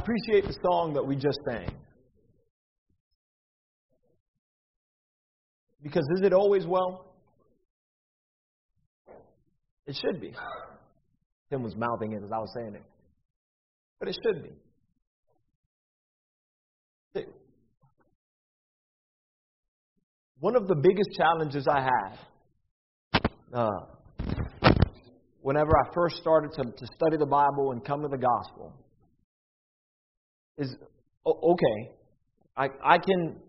appreciate the song that we just sang. Because is it always well? It should be. Tim was mouthing it as I was saying it. But it should be. One of the biggest challenges I had whenever I first started to study the Bible and come to the gospel is, okay, I can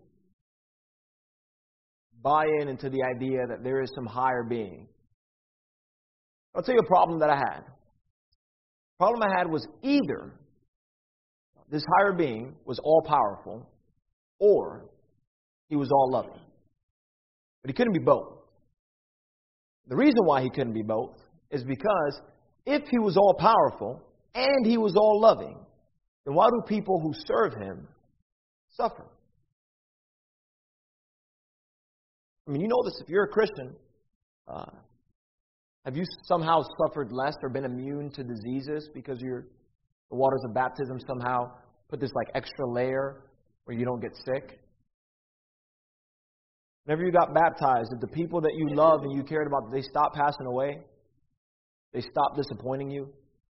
buy into the idea that there is some higher being. I'll tell you a problem that I had. The problem I had was either this higher being was all-powerful or he was all-loving. But he couldn't be both. The reason why he couldn't be both is because if he was all-powerful and he was all-loving, then why do people who serve him suffer? I mean, you know this if you're a Christian. Have you somehow suffered less or been immune to diseases because the waters of baptism somehow put this like extra layer where you don't get sick? Whenever you got baptized, did the people that you loved and you cared about, did they stop passing away? They stopped disappointing you?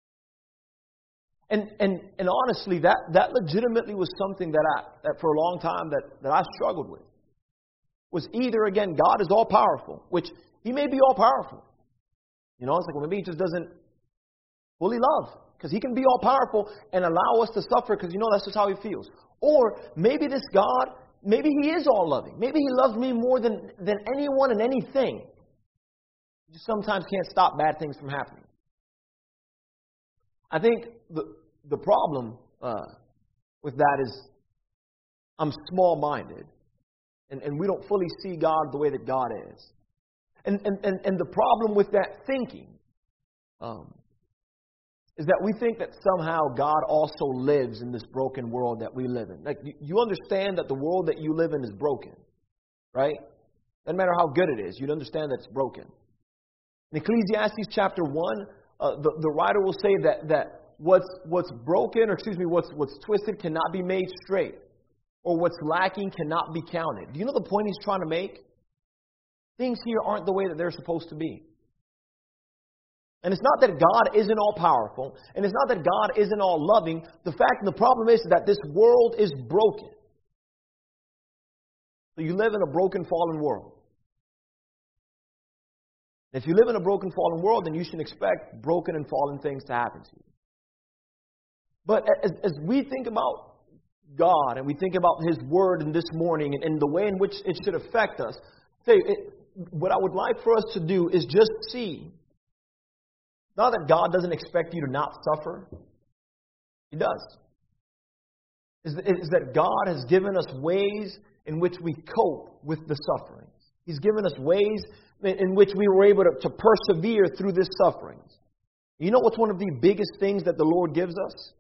And honestly, that legitimately was something that for a long time that I struggled with. Was either, again, God is all-powerful, which He may be all-powerful. You know, it's like, well, maybe He just doesn't fully love. Because He can be all-powerful and allow us to suffer because, you know, that's just how He feels. Or maybe this God, maybe He is all-loving. Maybe He loves me more than anyone and anything. You sometimes can't stop bad things from happening. I think the problem with that is I'm small-minded. And we don't fully see God the way that God is. And the problem with that thinking is that we think that somehow God also lives in this broken world that we live in. Like, you understand that the world that you live in is broken, right? Doesn't matter how good it is, you'd understand that it's broken. In Ecclesiastes chapter 1, the writer will say that what's broken, or what's twisted cannot be made straight. Or what's lacking cannot be counted. Do you know the point he's trying to make? Things here aren't the way that they're supposed to be. And it's not that God isn't all-powerful, and it's not that God isn't all-loving. The fact and the problem is that this world is broken. So you live in a broken, fallen world. If you live in a broken, fallen world, then you should expect broken and fallen things to happen to you. But as we think about God, and we think about His Word in this morning and the way in which it should affect us. What I would like for us to do is just see, not that God doesn't expect you to not suffer. He does. Is that God has given us ways in which we cope with the sufferings. He's given us ways in which we were able to persevere through this sufferings. You know what's one of the biggest things that the Lord gives us?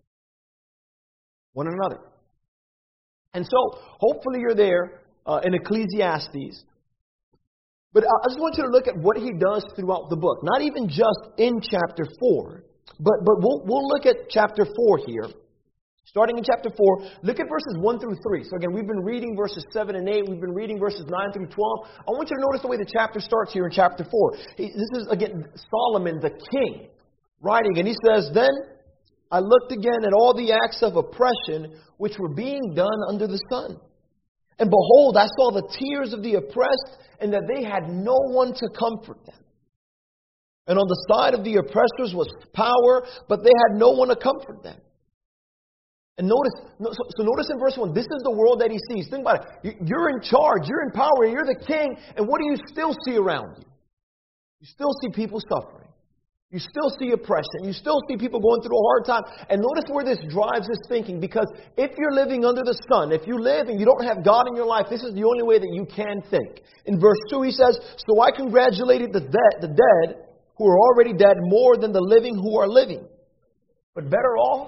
One another. And so, hopefully you're there in Ecclesiastes. But I just want you to look at what he does throughout the book. Not even just in chapter 4. But we'll look at chapter 4 here. Starting in chapter 4, look at verses 1 through 3. So again, we've been reading verses 7 and 8. We've been reading verses 9 through 12. I want you to notice the way the chapter starts here in chapter 4. This is, again, Solomon, the king, writing. And he says, "Then I looked again at all the acts of oppression which were being done under the sun. And behold, I saw the tears of the oppressed, and that they had no one to comfort them. And on the side of the oppressors was power, but they had no one to comfort them." And notice in verse 1, this is the world that he sees. Think about it. You're in charge, you're in power, you're the king, and what do you still see around you? You still see people suffering. You still see oppression. You still see people going through a hard time. And notice where this drives his thinking. Because if you're living under the sun, if you live and you don't have God in your life, this is the only way that you can think. In verse 2 he says, "So I congratulated the dead who are already dead more than the living who are living. But better off,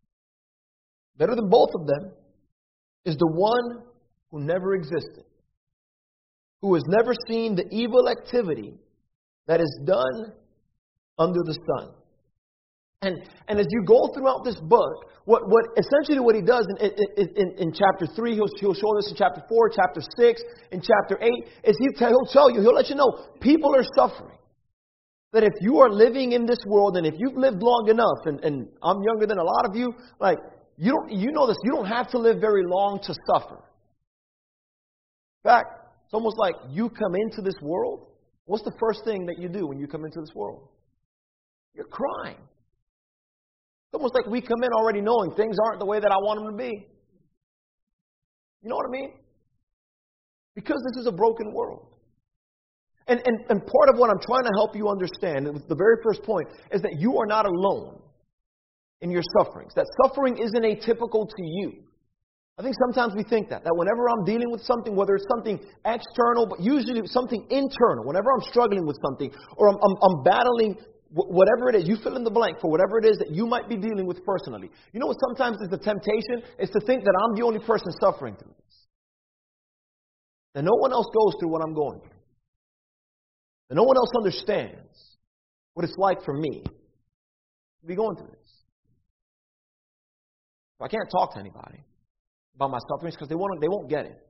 better than both of them, is the one who never existed, who has never seen the evil activity that is done under the sun. And as you go throughout this book, what essentially what he does in chapter 3, he'll show this in chapter 4, chapter 6, in chapter 8, is he'll tell you, he'll let you know, people are suffering. That if you are living in this world, and if you've lived long enough, and I'm younger than a lot of you, like, you know this, you don't have to live very long to suffer. In fact, it's almost like you come into this world, what's the first thing that you do when you come into this world? You're crying. It's almost like we come in already knowing things aren't the way that I want them to be. You know what I mean? Because this is a broken world. And part of what I'm trying to help you understand, the very first point, is that you are not alone in your sufferings. That suffering isn't atypical to you. I think sometimes we think that whenever I'm dealing with something, whether it's something external, but usually something internal, whenever I'm struggling with something, or I'm battling whatever it is, you fill in the blank for whatever it is that you might be dealing with personally. You know what sometimes is the temptation? Is to think that I'm the only person suffering through this. That no one else goes through what I'm going through. That no one else understands what it's like for me to be going through this. So I can't talk to anybody about my sufferings because they won't get it.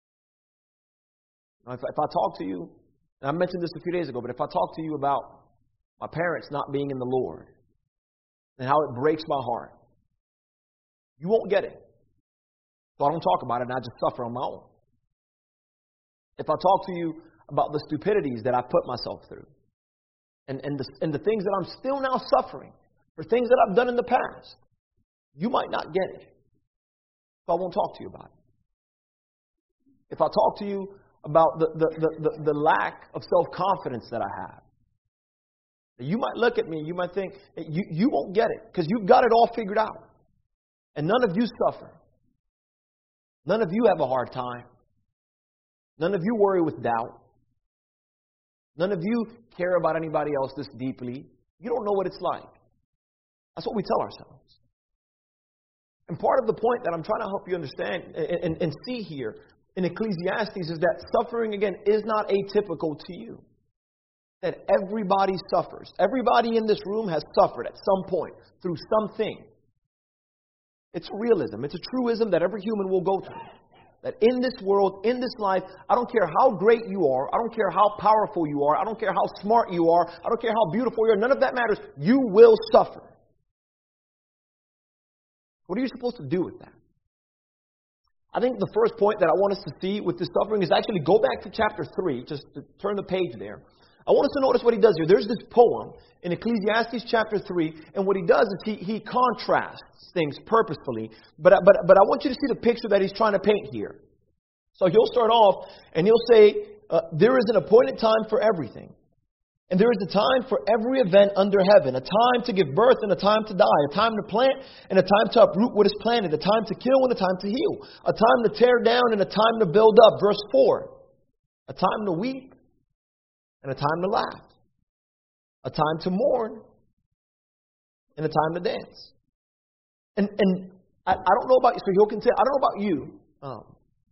If I talk to you, and I mentioned this a few days ago, but if I talk to you about my parents not being in the Lord and how it breaks my heart, you won't get it. So I don't talk about it and I just suffer on my own. If I talk to you about the stupidities that I put myself through and the things that I'm still now suffering for things that I've done in the past, you might not get it. So I won't talk to you about it. If I talk to you about the lack of self-confidence that I have, you might look at me, you might think, you won't get it because you've got it all figured out. And none of you suffer. None of you have a hard time. None of you worry with doubt. None of you care about anybody else this deeply. You don't know what it's like. That's what we tell ourselves. And part of the point that I'm trying to help you understand and see here in Ecclesiastes is that suffering, again, is not atypical to you. That everybody suffers. Everybody in this room has suffered at some point through something. It's a realism. It's a truism that every human will go through. That in this world, in this life, I don't care how great you are. I don't care how powerful you are. I don't care how smart you are. I don't care how beautiful you are. None of that matters. You will suffer. What are you supposed to do with that? I think the first point that I want us to see with this suffering is actually go back to chapter 3. Just to turn the page there. I want us to notice what he does here. There's this poem in Ecclesiastes chapter 3, and what he does is he contrasts things purposefully. But I want you to see the picture that he's trying to paint here. So he'll start off, and he'll say, there is an appointed time for everything. And there is a time for every event under heaven, a time to give birth and a time to die, a time to plant and a time to uproot what is planted, a time to kill and a time to heal, a time to tear down and a time to build up. Verse 4, a time to weep and a time to laugh, a time to mourn and a time to dance. And I don't know about you, so he'll continue. I don't know about you,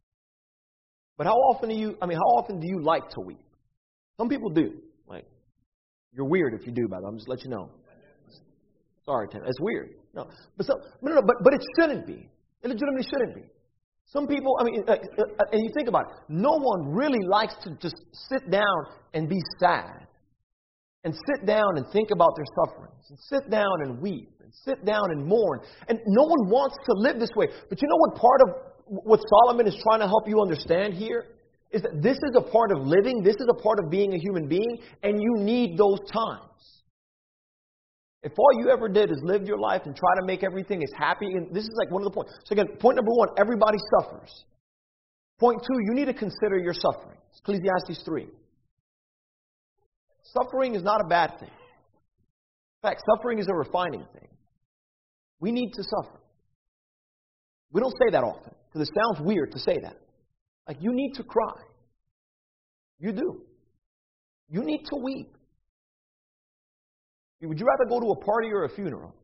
but how often do you like to weep? Some people do. Like, you're weird if you do, by the way. I'm just letting you know. Sorry, Tim. It's weird. No, but it shouldn't be. It legitimately shouldn't be. Some people, and you think about it, no one really likes to just sit down and be sad. And sit down and think about their sufferings. And sit down and weep. And sit down and mourn. And no one wants to live this way. But you know what part of what Solomon is trying to help you understand here? Is that this is a part of living. This is a part of being a human being. And you need those times. If all you ever did is live your life and try to make everything as happy, and this is like one of the points. So again, point number 1, everybody suffers. Point 2, you need to consider your suffering. Ecclesiastes 3. Suffering is not a bad thing. In fact, suffering is a refining thing. We need to suffer. We don't say that often, because it sounds weird to say that. Like, you need to cry. You do. You need to weep. Would you rather go to a party or a funeral?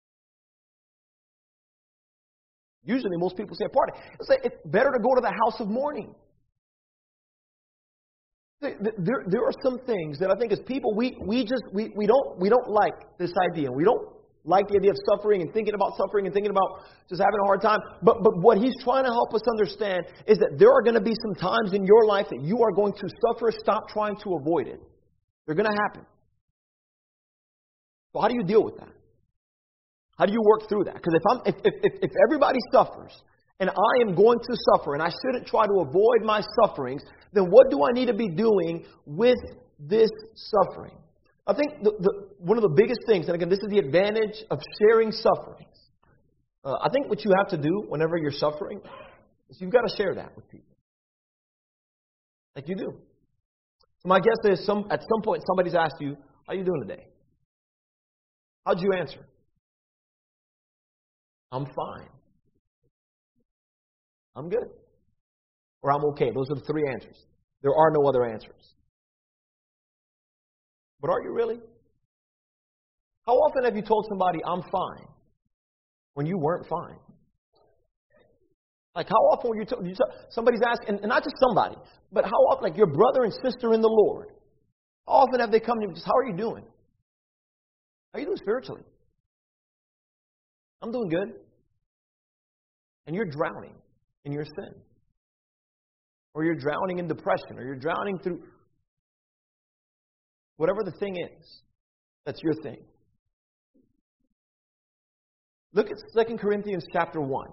Usually most people say a party. It's better to go to the house of mourning. There are some things that I think as people we don't like this idea. We don't like the idea of suffering and thinking about suffering and thinking about just having a hard time. But what he's trying to help us understand is that there are going to be some times in your life that you are going to suffer. Stop trying to avoid it. They're going to happen. So how do you deal with that? How do you work through that? Because if everybody suffers and I am going to suffer and I shouldn't try to avoid my sufferings, then what do I need to be doing with this suffering? I think one of the biggest things, and again, this is the advantage of sharing sufferings. I think what you have to do whenever you're suffering is you've got to share that with people. Like you do. So my guess is at some point somebody's asked you, how are you doing today? How'd you answer? I'm fine. I'm good. Or I'm okay. Those are the three answers. There are no other answers. But are you really? How often have you told somebody, I'm fine, when you weren't fine? Like how often were you told, somebody's asking, and not just somebody, but how often, like your brother and sister in the Lord, how often have they come to you, just, how are you doing? How are you doing spiritually? I'm doing good. And you're drowning in your sin. Or you're drowning in depression. Or you're drowning through whatever the thing is. That's your thing. Look at 2 Corinthians chapter 1.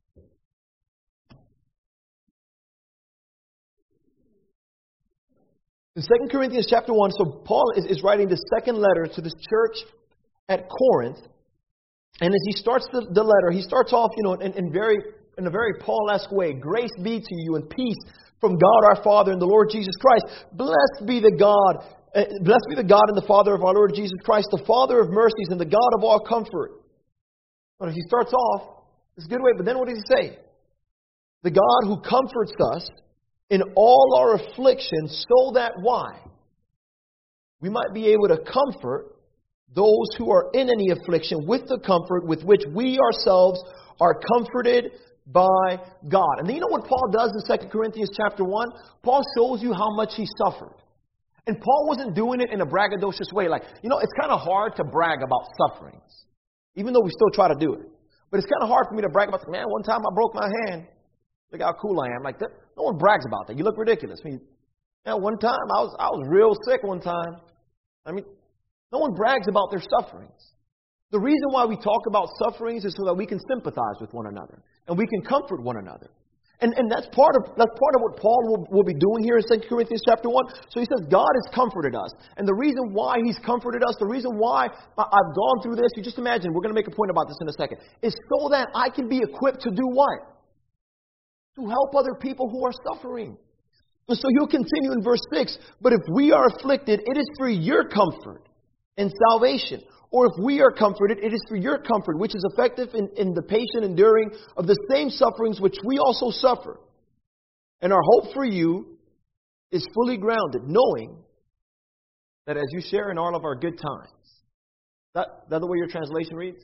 In 2 Corinthians chapter 1, so Paul is writing the second letter to this church at Corinth. And as he starts the letter, he starts off, in a very Paul-esque way. Grace be to you and peace from God our Father and the Lord Jesus Christ. Blessed be the God and the Father of our Lord Jesus Christ, the Father of mercies and the God of all comfort. But he starts off, it's a good way, but then what does he say? The God who comforts us in all our afflictions, so that why? We might be able to comfort those who are in any affliction with the comfort with which we ourselves are comforted by God. And then you know what Paul does in 2 Corinthians chapter 1? Paul shows you how much he suffered. And Paul wasn't doing it in a braggadocious way. Like, it's kind of hard to brag about sufferings, even though we still try to do it. But it's kind of hard for me to brag about, man, one time I broke my hand. Look how cool I am. Like, that, no one brags about that. You look ridiculous. One time I was real sick one time. No one brags about their sufferings. The reason why we talk about sufferings is so that we can sympathize with one another and we can comfort one another. And that's part of what Paul will be doing here in 2 Corinthians chapter 1. So he says God has comforted us. And the reason why he's comforted us, the reason why I've gone through this, you just imagine, we're going to make a point about this in a second, is so that I can be equipped to do what? To help other people who are suffering. And so he'll continue in verse 6, but if we are afflicted, it is for your comfort and salvation. Or if we are comforted, it is for your comfort, which is effective in the patient enduring of the same sufferings which we also suffer. And our hope for you is fully grounded, knowing that as you share in all of our good times. That the way your translation reads?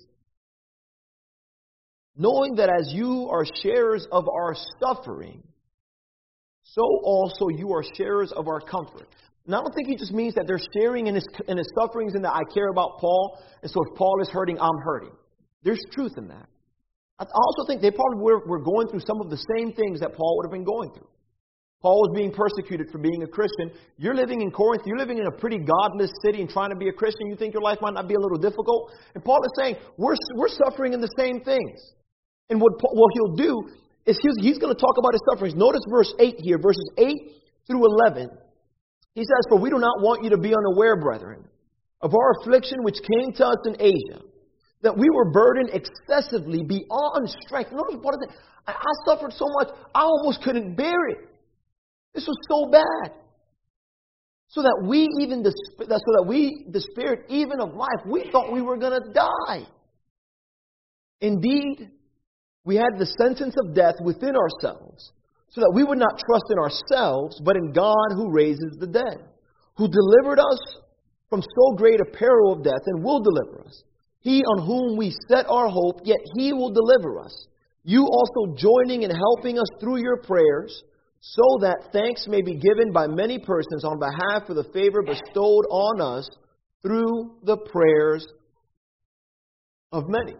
Knowing that as you are sharers of our suffering, so also you are sharers of our comfort. And I don't think he just means that they're sharing in his sufferings and that I care about Paul. And so if Paul is hurting, I'm hurting. There's truth in that. I also think they probably were going through some of the same things that Paul would have been going through. Paul was being persecuted for being a Christian. You're living in Corinth. You're living in a pretty godless city and trying to be a Christian. You think your life might not be a little difficult. And Paul is saying, we're suffering in the same things. And what he'll do is he's going to talk about his sufferings. Notice verse 8 here, verses 8 through 11. He says, for we do not want you to be unaware, brethren, of our affliction which came to us in Asia, that we were burdened excessively beyond strength. Notice what is it? I suffered so much, I almost couldn't bear it. This was so bad. So that we, despaired even of life. We thought we were going to die. Indeed, we had the sentence of death within ourselves, so that we would not trust in ourselves, but in God who raises the dead, who delivered us from so great a peril of death and will deliver us. He on whom we set our hope, yet he will deliver us. You also joining and helping us through your prayers, so that thanks may be given by many persons on behalf of the favor bestowed on us through the prayers of many.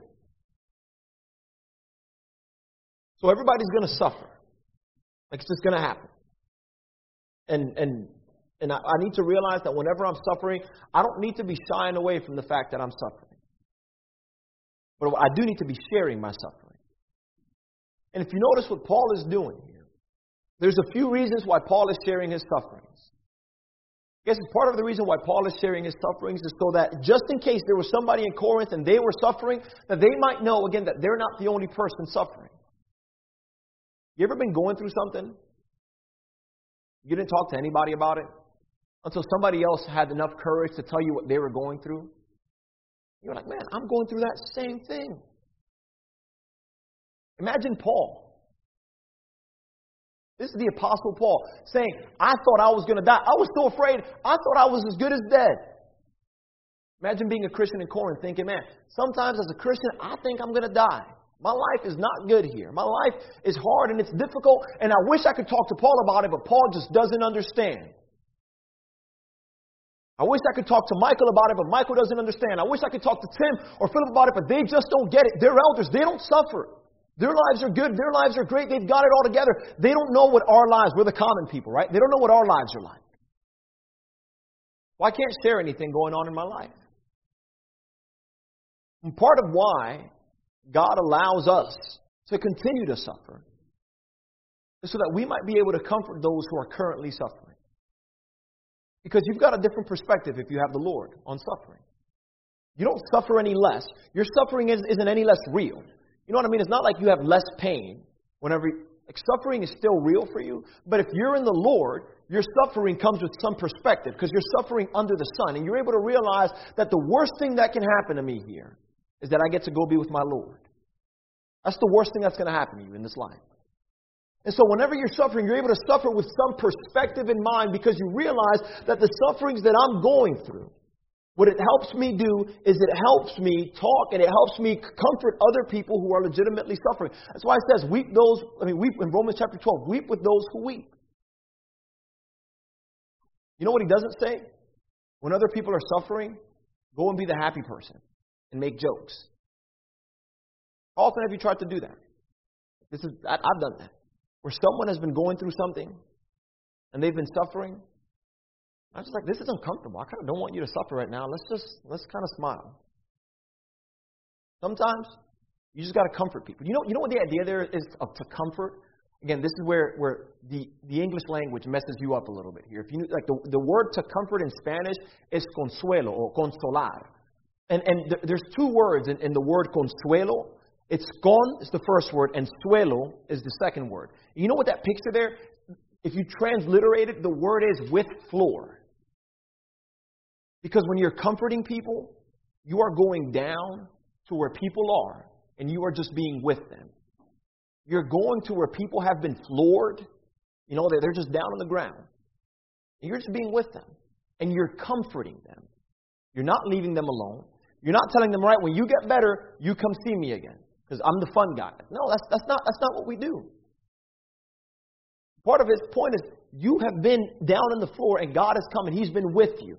So everybody's going to suffer. Like it's just going to happen. And I need to realize that whenever I'm suffering, I don't need to be shying away from the fact that I'm suffering. But I do need to be sharing my suffering. And if you notice what Paul is doing here, there's a few reasons why Paul is sharing his sufferings. I guess part of the reason why Paul is sharing his sufferings is so that just in case there was somebody in Corinth and they were suffering, that they might know, again, that they're not the only person suffering. You ever been going through something? You didn't talk to anybody about it until somebody else had enough courage to tell you what they were going through. You're like, man, I'm going through that same thing. Imagine Paul. This is the Apostle Paul saying, I thought I was going to die. I was so afraid. I thought I was as good as dead. Imagine being a Christian in Corinth thinking, man, sometimes as a Christian, I think I'm going to die. My life is not good here. My life is hard and it's difficult. And I wish I could talk to Paul about it, but Paul just doesn't understand. I wish I could talk to Michael about it, but Michael doesn't understand. I wish I could talk to Tim or Philip about it, but they just don't get it. They're elders. They don't suffer. Their lives are good. Their lives are great. They've got it all together. They don't know what our lives, we're the common people, right? They don't know what our lives are like. Well, I can't share anything going on in my life. And part of why God allows us to continue to suffer is so that we might be able to comfort those who are currently suffering. Because you've got a different perspective if you have the Lord on suffering. You don't suffer any less. Your suffering isn't any less real. You know what I mean? It's not like you have less pain whenever... Like suffering is still real for you. But if you're in the Lord, your suffering comes with some perspective because you're suffering under the sun. And you're able to realize that the worst thing that can happen to me here is that I get to go be with my Lord. That's the worst thing that's going to happen to you in this life. And so whenever you're suffering, you're able to suffer with some perspective in mind because you realize that the sufferings that I'm going through, what it helps me do is it helps me talk and it helps me comfort other people who are legitimately suffering. That's why it says, weep in Romans chapter 12, weep with those who weep. You know what he doesn't say? When other people are suffering, go and be the happy person and make jokes. How often have you tried to do that? I've done that. Where someone has been going through something and they've been suffering. I'm just like, this is uncomfortable. I kind of don't want you to suffer right now. Let's kind of smile. Sometimes you just got to comfort people. You know what the idea there is to comfort? Again, this is where the English language messes you up a little bit here. If you like the word to comfort in Spanish is consuelo or consolar. And there's two words in the word consuelo. It's con is the first word and suelo is the second word. You know what that picture there? If you transliterate it, the word is with floor. Because when you're comforting people, you are going down to where people are and you are just being with them. You're going to where people have been floored. You know, they're just down on the ground. And you're just being with them. And you're comforting them. You're not leaving them alone. You're not telling them, right, when you get better, you come see me again. Because I'm the fun guy. No, that's not what we do. Part of his point is you have been down on the floor and God has come and He's been with you.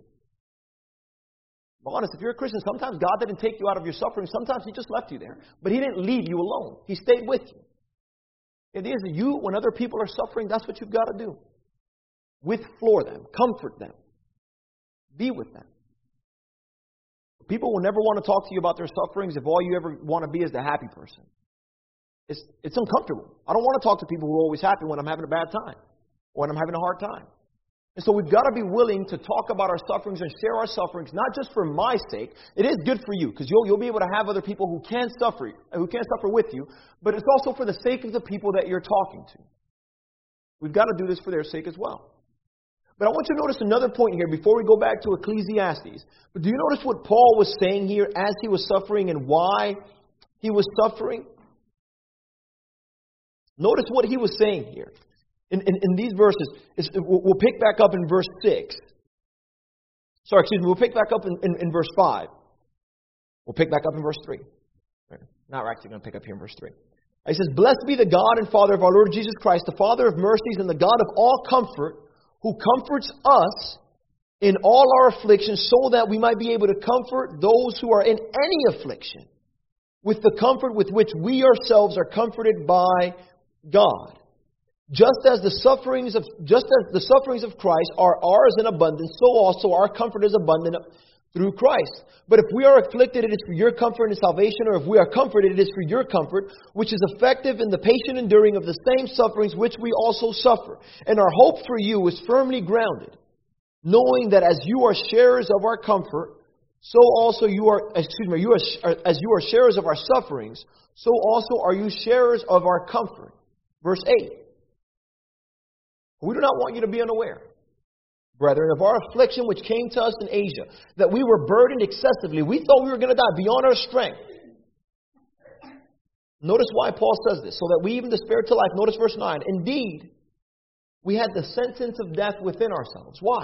Be honest, if you're a Christian, sometimes God didn't take you out of your suffering. Sometimes He just left you there. But He didn't leave you alone. He stayed with you. The idea is that you, when other people are suffering, that's what you've got to do. With floor them. Comfort them. Be with them. People will never want to talk to you about their sufferings if all you ever want to be is the happy person. It's uncomfortable. I don't want to talk to people who are always happy when I'm having a bad time or when I'm having a hard time. And so we've got to be willing to talk about our sufferings and share our sufferings, not just for my sake. It is good for you because you'll be able to have other people who can suffer with you, but it's also for the sake of the people that you're talking to. We've got to do this for their sake as well. But I want you to notice another point here before we go back to Ecclesiastes. But do you notice what Paul was saying here as he was suffering and why he was suffering? Notice what he was saying here. In these verses, we'll pick back up in verse 6. We'll pick back up in verse 5. We'll pick back up in verse 3. Now we're actually going to pick up here in verse 3. He says, "Blessed be the God and Father of our Lord Jesus Christ, the Father of mercies and the God of all comfort, who comforts us in all our afflictions, so that we might be able to comfort those who are in any affliction, with the comfort with which we ourselves are comforted by God. Just as the sufferings of Christ are ours in abundance, so also our comfort is abundant through Christ. But if we are afflicted, it is for your comfort and salvation, or if we are comforted, it is for your comfort, which is effective in the patient enduring of the same sufferings which we also suffer. And our hope for you is firmly grounded, knowing that as you are sharers of our comfort, so also as you are sharers of our sufferings, so also are you sharers of our comfort. Verse 8. We do not want you to be unaware, brethren, of our affliction which came to us in Asia, that we were burdened excessively. We thought we were going to die beyond our strength. Notice why Paul says this, so that we even despaired to life. Notice verse 9. Indeed, we had the sentence of death within ourselves. Why?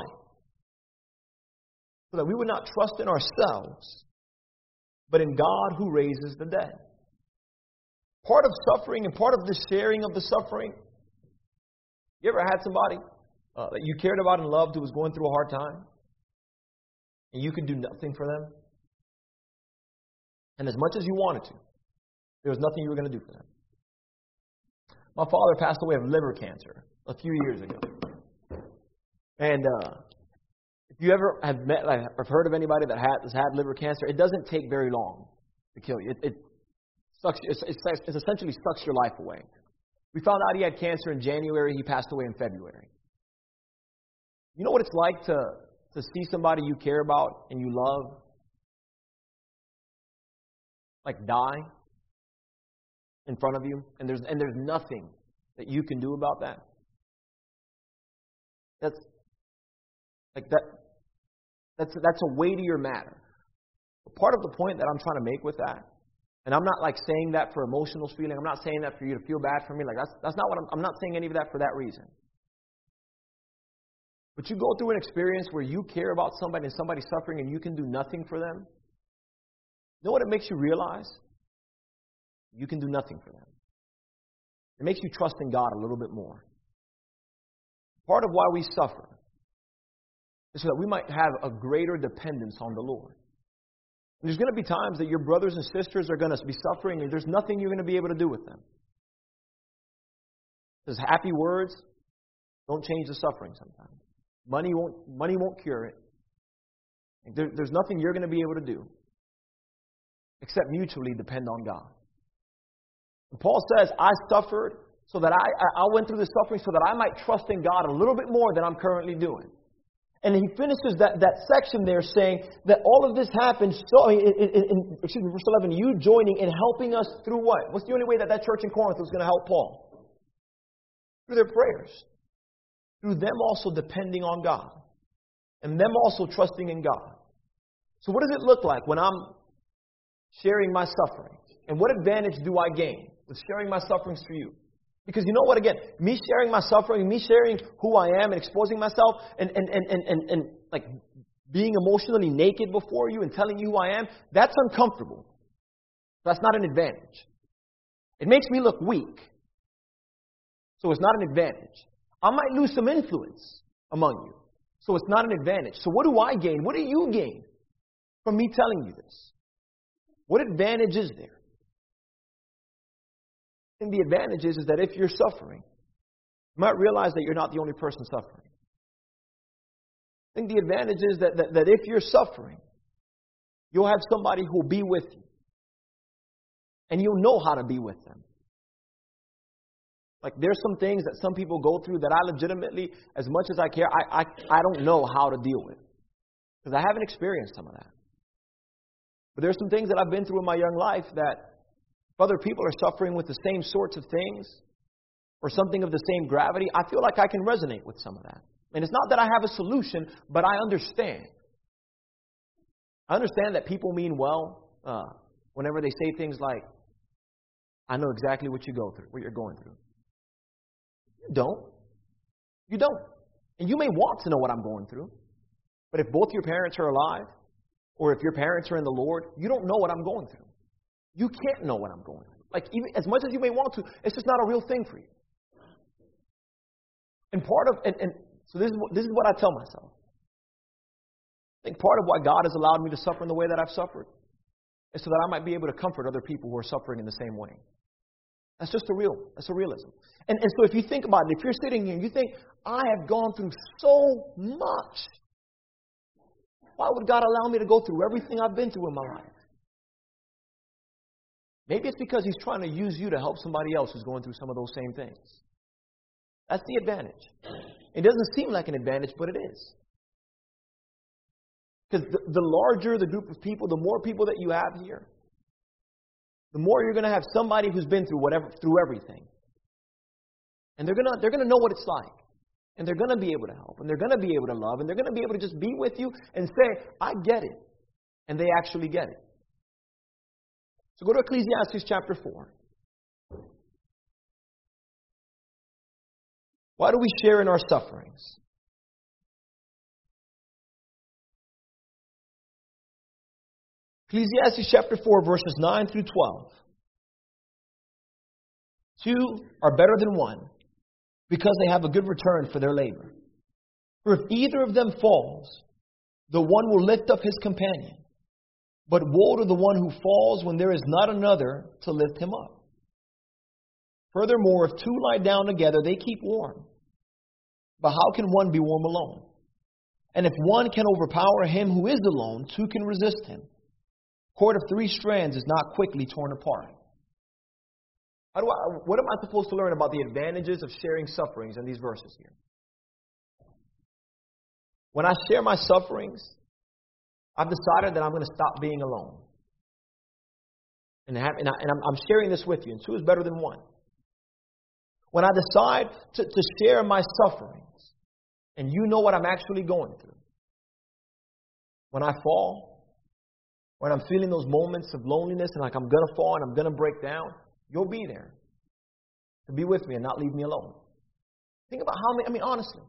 So that we would not trust in ourselves, but in God who raises the dead. Part of suffering and part of the sharing of the suffering. You ever had somebody that you cared about and loved who was going through a hard time? And you could do nothing for them? And as much as you wanted to, there was nothing you were going to do for them. My father passed away of liver cancer a few years ago. And if you ever have met or heard of anybody that has had liver cancer, it doesn't take very long to kill you. It essentially sucks your life away. We found out he had cancer in January. He passed away in February. You know what it's like to see somebody you care about and you love like die in front of you, and there's nothing that you can do about that? That's a weightier matter. But part of the point that I'm trying to make with that, and I'm not like saying that for emotional feeling. I'm not saying that for you to feel bad for me. Like that's not what I'm not saying any of that for that reason. But you go through an experience where you care about somebody and somebody's suffering and you can do nothing for them. You know what it makes you realize? You can do nothing for them. It makes you trust in God a little bit more. Part of why we suffer is so that we might have a greater dependence on the Lord. And there's going to be times that your brothers and sisters are going to be suffering and there's nothing you're going to be able to do with them. Because happy words don't change the suffering sometimes. Money won't cure it. There's nothing you're going to be able to do except mutually depend on God. And Paul says, I suffered so that I went through the suffering so that I might trust in God a little bit more than I'm currently doing. And he finishes that section there saying that all of this happened, in verse 11, you joining and helping us through what? What's the only way that church in Corinth was going to help Paul? Through their prayers. Through them also depending on God. And them also trusting in God. So what does it look like when I'm sharing my suffering? And what advantage do I gain with sharing my sufferings for you? Because you know what, again, me sharing my suffering, me sharing who I am and exposing myself and like being emotionally naked before you and telling you who I am, that's uncomfortable. That's not an advantage. It makes me look weak. So it's not an advantage. I might lose some influence among you. So it's not an advantage. So what do I gain? What do you gain from me telling you this? What advantage is there? And the advantage is that if you're suffering, you might realize that you're not the only person suffering. I think the advantage is that if you're suffering, you'll have somebody who will be with you. And you'll know how to be with them. Like there's some things that some people go through that I legitimately, as much as I care, I don't know how to deal with. Because I haven't experienced some of that. But there's some things that I've been through in my young life that if other people are suffering with the same sorts of things or something of the same gravity, I feel like I can resonate with some of that. And it's not that I have a solution, but I understand. I understand that people mean well whenever they say things like, I know exactly what you're going through. You don't. You don't. And you may want to know what I'm going through. But if both your parents are alive, or if your parents are in the Lord, you don't know what I'm going through. You can't know what I'm going through. Like, even as much as you may want to, it's just not a real thing for you. And so this is what I tell myself. I think part of why God has allowed me to suffer in the way that I've suffered is so that I might be able to comfort other people who are suffering in the same way. That's just that's a realism. And so if you think about it, if you're sitting here and you think, I have gone through so much, why would God allow me to go through everything I've been through in my life? Maybe it's because He's trying to use you to help somebody else who's going through some of those same things. That's the advantage. It doesn't seem like an advantage, but it is. Because the larger the group of people, the more people that you have here, the more you're going to have somebody who's been through everything. And they're going to know what it's like. And they're going to be able to help. And they're going to be able to love. And they're going to be able to just be with you and say, I get it. And they actually get it. So go to Ecclesiastes chapter 4. Why do we share in our sufferings? Ecclesiastes chapter 4, verses 9 through 12. Two are better than one, because they have a good return for their labor. For if either of them falls, the one will lift up his companion. But woe to the one who falls when there is not another to lift him up. Furthermore, if two lie down together, they keep warm. But how can one be warm alone? And if one can overpower him who is alone, two can resist him. A cord of 3 strands is not quickly torn apart. What am I supposed to learn about the advantages of sharing sufferings in these verses here? When I share my sufferings, I've decided that I'm going to stop being alone. And I'm sharing this with you. And 2 is better than 1. When I decide to share my sufferings, and you know what I'm actually going through. When I fall, when I'm feeling those moments of loneliness and like I'm going to fall and I'm going to break down, you'll be there to be with me and not leave me alone. Think about how many, honestly.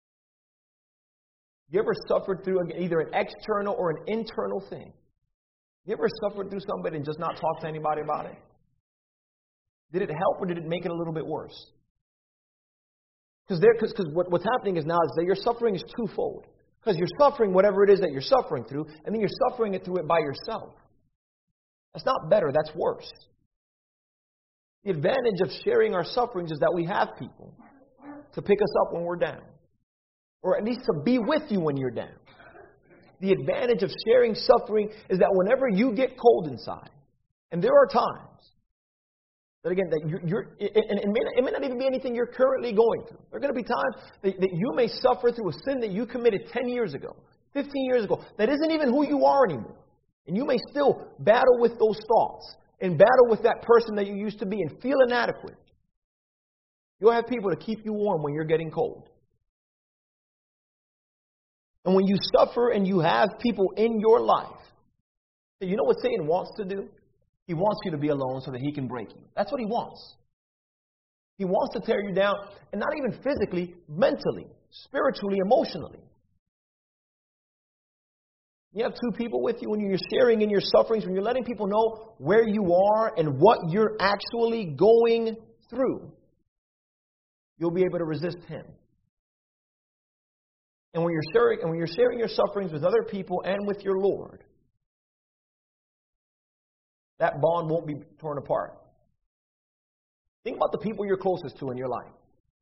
You ever suffered through either an external or an internal thing? You ever suffered through somebody and just not talk to anybody about it? Did it help or did it make it a little bit worse? Because what's happening is now is that your suffering is twofold. Because you're suffering whatever it is that you're suffering through, and then you're suffering it through it by yourself. That's not better, that's worse. The advantage of sharing our sufferings is that we have people to pick us up when we're down. Or at least to be with you when you're down. The advantage of sharing suffering is that whenever you get cold inside, and there are times, that again, that it may not even be anything you're currently going through. There are going to be times that you may suffer through a sin that you committed 10 years ago, 15 years ago, that isn't even who you are anymore. And you may still battle with those thoughts and battle with that person that you used to be and feel inadequate. You'll have people to keep you warm when you're getting cold. And when you suffer and you have people in your life, you know what Satan wants to do? He wants you to be alone so that he can break you. That's what he wants. He wants to tear you down, and not even physically, mentally, spiritually, emotionally. You have 2 people with you when you're sharing in your sufferings, when you're letting people know where you are and what you're actually going through. You'll be able to resist him. And when you're sharing your sufferings with other people and with your Lord, that bond won't be torn apart. Think about the people you're closest to in your life.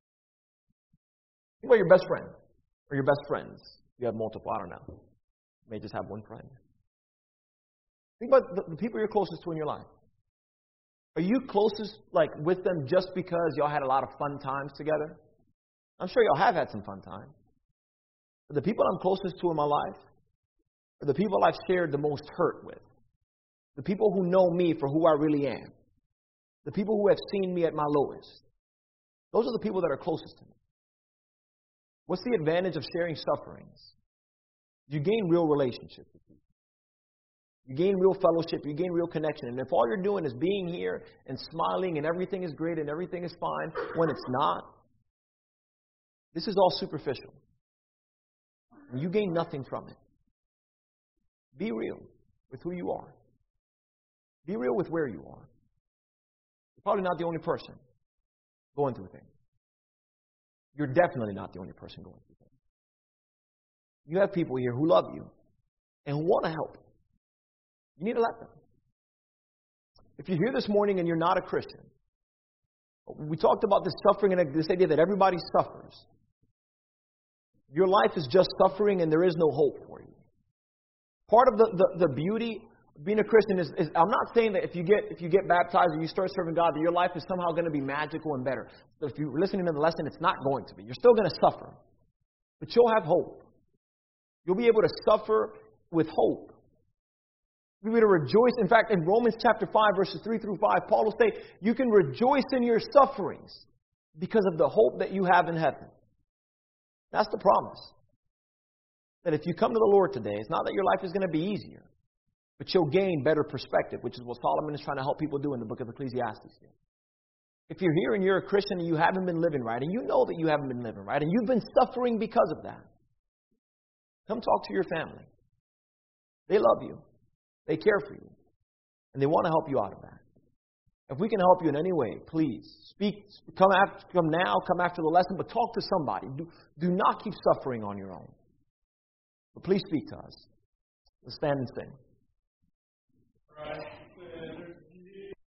Think about your best friend or your best friends. You have multiple, I don't know. You may just have one friend. Think about the people you're closest to in your life. Are you closest with them just because y'all had a lot of fun times together? I'm sure y'all have had some fun times. But the people I'm closest to in my life are the people I've shared the most hurt with. The people who know me for who I really am. The people who have seen me at my lowest. Those are the people that are closest to me. What's the advantage of sharing sufferings? You gain real relationships with people. You gain real fellowship. You gain real connection. And if all you're doing is being here and smiling and everything is great and everything is fine, when it's not, this is all superficial. And you gain nothing from it. Be real with who you are. Be real with where you are. You're probably not the only person going through things. You're definitely not the only person going through things. You have people here who love you and who want to help. You need to let them. If you're here this morning and you're not a Christian, we talked about this suffering and this idea that everybody suffers. Your life is just suffering and there is no hope for you. Part of the beauty of being a Christian is I'm not saying that if you get baptized and you start serving God, that your life is somehow going to be magical and better. If you're listening to the lesson, it's not going to be. You're still going to suffer. But you'll have hope. You'll be able to suffer with hope. You'll be able to rejoice. In fact, in Romans chapter 5, verses 3 through 5, Paul will say, you can rejoice in your sufferings because of the hope that you have in heaven. That's the promise. That if you come to the Lord today, it's not that your life is going to be easier, but you'll gain better perspective, which is what Solomon is trying to help people do in the book of Ecclesiastes. If you're here and you're a Christian and you haven't been living right, and you know that you haven't been living right, and you've been suffering because of that, come talk to your family. They love you. They care for you. And they want to help you out of that. If we can help you in any way, please speak. Come now, come after the lesson, but talk to somebody. Do not keep suffering on your own. But please speak to us. Let's stand and sing.